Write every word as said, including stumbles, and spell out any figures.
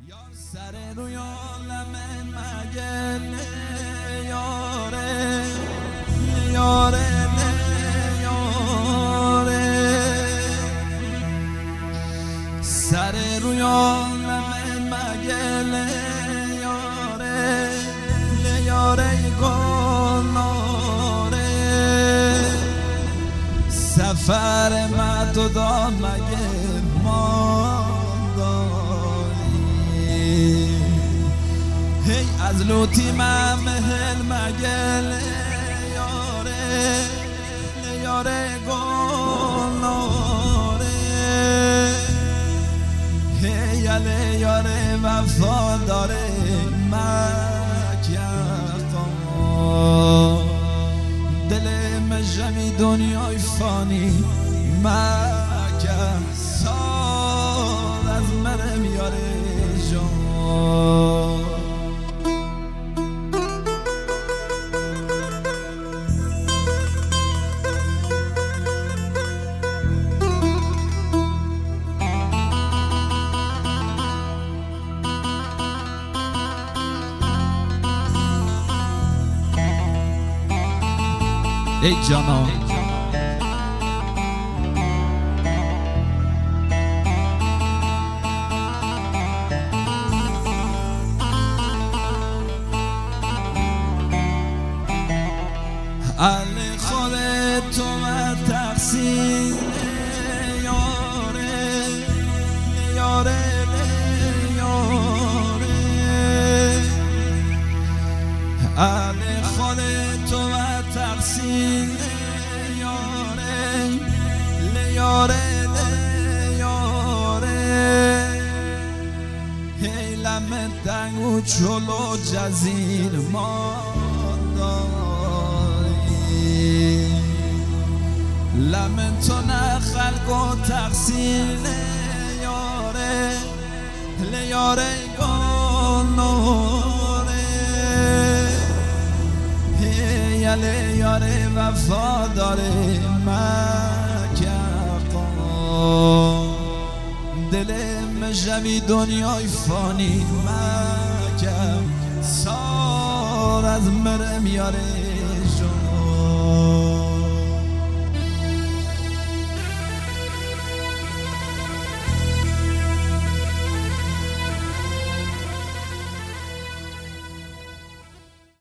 یار سر رویا لمن مگل یاره یاره یاره سر رویا لمن مگل یاره یاره گلاره سفر مدو دا مگه هی از لوتی من مهل مگل یاره یاره گلاره هی یله یاره وفا داره مکیقا دل مجمی دنیای فانی مکه سال از مرم یاره جان ای جانا علی خودت تو و تقصیر یاره یاره یاره علی خودت تو و تقصیر یاره یاره یاره هی لمن دنگو چلو جزیر ما لمن تو نه خلق و تقصیر یاره لیاره گلاره یله یاره وفا داره مکقا دل مجوی دنیای فانی مکم سار از مرم یاره